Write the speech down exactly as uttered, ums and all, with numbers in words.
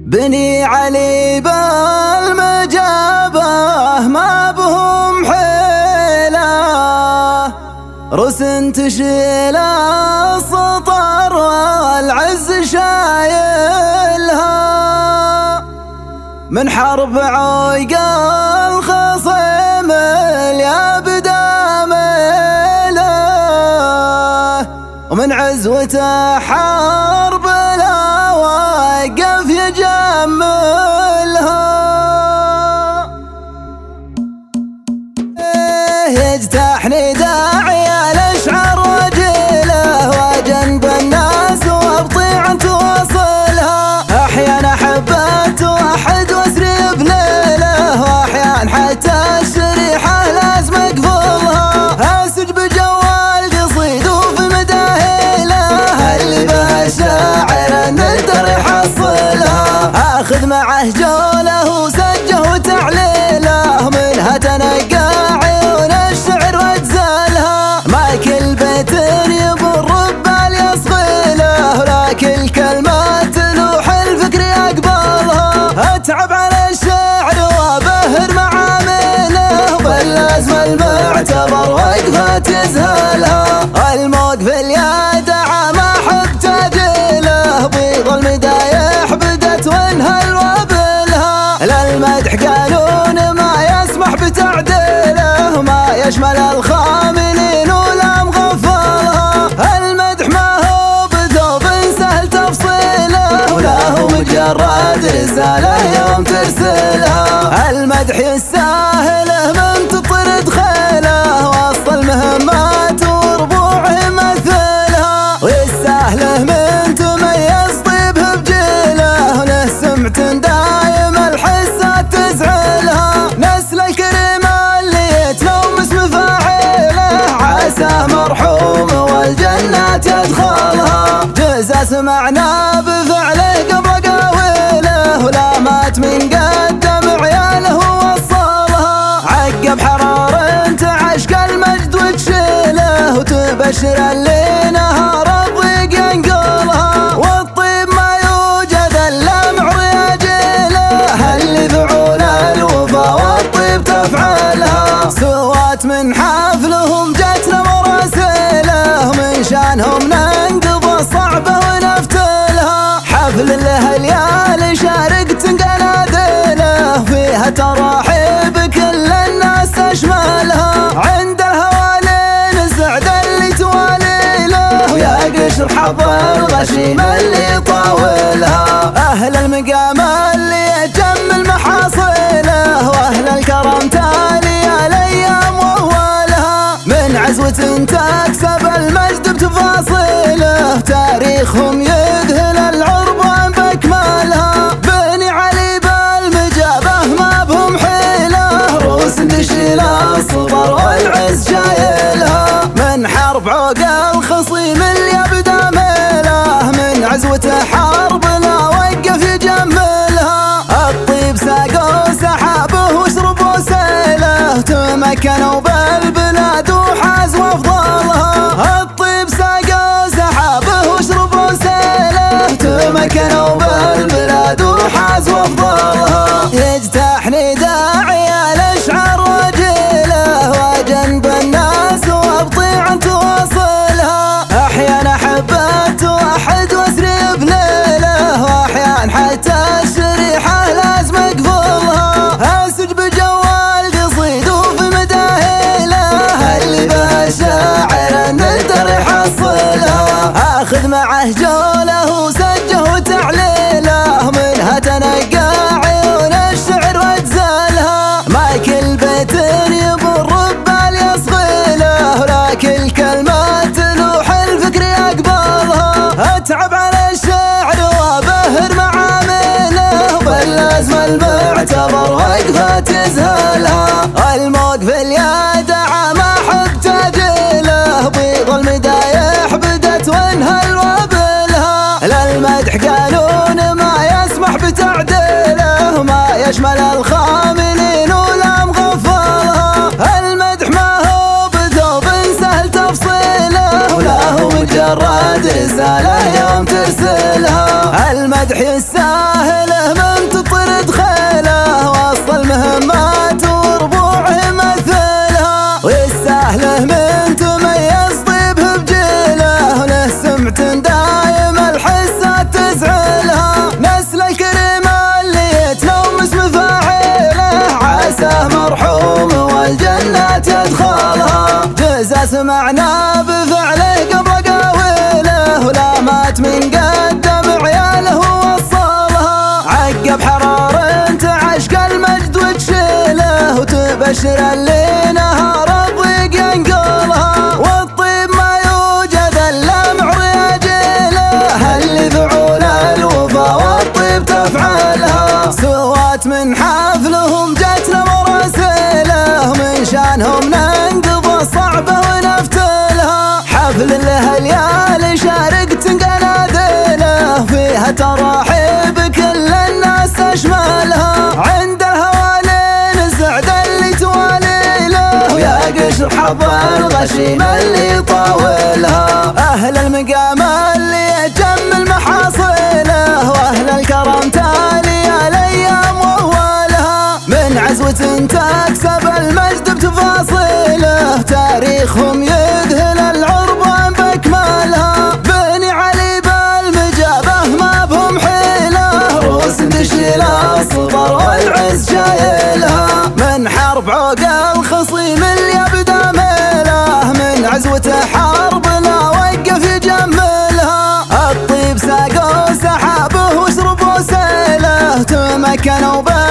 بني علي بالمجابة ما بهم حيلة، رس تشيل السطر والعز شايلها، من حرب عوق الخصم اليابدة ميله، ومن عزوته حرب لا وقف يجملها. يجتاحني داعي الاشعر وجيله، وجنب الناس وابطيع توصلها، احيانا حبت واحد واسري بليله، واحيان حتى الشريحه لازم اقفلها، اسج بجوال قصيد وفي مداهيله، اللي به الشاعر نقدر يحصلها، اخذ معه جوله وسجه وتعليله، منها تنقى عيون الشعر واجزلها، ما كل بيت يمر ببال يصغيله، لكن الكلمات تلوح الفكر يقبلها، اتعب على الشعر وابهر معامله، باللازم المعتبر وقفه تزهلها، الموقف اليادع ما حب تاجيله، بيض المدايح بدت وانهل وبلها، للمدح قانون ما يسمح بتعديله، ما يشمل الخاملين ولا مغفلها، المدح ما هو بثوب سهل تفصيله، ولا هو مجرد رسالة يوم ترسلها، المدح يستاهله من تطرد خيله، وسط المهمات وربوع يمثلها، ويستاهله من تميز طيبه بجيله، له سمعة دايم الحسات تزعلها، نسل الكريم اللي يتلوم اسم فاعله، عساه مرحوم والجنات يدخلها، جزا سمعنا بفعله قبل قاويله، ولا مات من قدم عياله ووصلها، عقب حرار انت عشق المجد وتشيله، وتبشر اللي نهار الضيق ينقلها، والطيب ما يوجد الا مع رياجيله، اللي فعول الوفا والطيب تفعلها، سوات من حفلهم جتنا مراسيله، من شانهم ننقض الصعبه ونفتلها، حفل له ليالي شارقت قناديله، فيها تراحيب كل الناس تشملها، عند الهوالين سعد اللي تواليله، ويا قشر حظ الغشيم اللي يطاولها، اهل المقام اللي يجمل محاصيله، واهل الكرم تالي الايام واولها، من عزوة تكسب المجد بتفاصيله، تاريخهم يذهل العربان باكملها، بني علي بالمجابه ما بهم حيله، روس تشيل السطر والعز شايلها، من حرب عوق الخصيم اليابدة ميله، من عزوته حرب لا وقف يجملها، الطيب ساقوا سحابه وشربوا سيله، تمكنوا بالبلاد وحازوا افضلها، الطيب ساقوا سحابه وشربوا سيله، تمكنوا بالبلاد وحازوا افضلها، يجتاحني داعي الاشعر وجيله، وجنب الناس وابطيع توصلها، احيانا حبت واحد واسري بليله، واحيان حتى الشريحه لازم اقفلها، اسج بجوال قصيد وفي مداهيله، اللي به الشاعر نقدر يحصلها، اخذ معه جوله وسجه وتعليله، منها تنقى عيون الشعر واجزلها، ما كل بيت يمر ببال يصغيله، لكن الكلمات تلوح الفكر يقبلها، اتعب على الشعر وابهر معامله، باللازم المعتبر وقفه تزهلها، الموقف اليادع ما حب تاجيله، بيض المدايح بدت وانهل وبلها، للمدح قانون ما يسمح بتعديله، ما يشمل الخاملين ولا مغفلها، المدح ما هو بثوب سهل تفصيله، ولا هو مجرد رسالة يوم ترسلها، المدح يستاهله وسمعنا بفعله قبل قاوله، ولا مات من قدم عياله ووصلها. عقب حرار انت عشق المجد وتشيله، وتبشر اللي نهار الضيق ينقلها. والطيب ما يوجد الا مع رجاله، اللي فعول الوفا والطيب تفعلها. سوات من حفلهم جتنا مراسله، من شانهم ننقض الصعبة ونفتلها. حفل له ليالي شارقت قناديله، فيها تراحيب كل الناس تشملها. عند الهوالين السعد اللي توالي له، ويا قشر حظ الغشيم اللي يطاولها. أهل المقام اللي يجمل محاصيله، وأهل الكرم تالي الأيام وأولها. من عزوة تكسب المجد بتفاصيله، تاريخهم يذهل العربان بأكملها. بني علي بالمجابة ما بهم حيلة، روس تشيل الصبر والعز شايلها. من حرب عوق الخصيم اللي يبدا ميله، من عزوة حرب لا وقف يجملها. الطيب ساقوا سحابه وشربوا سيله، تمكنوا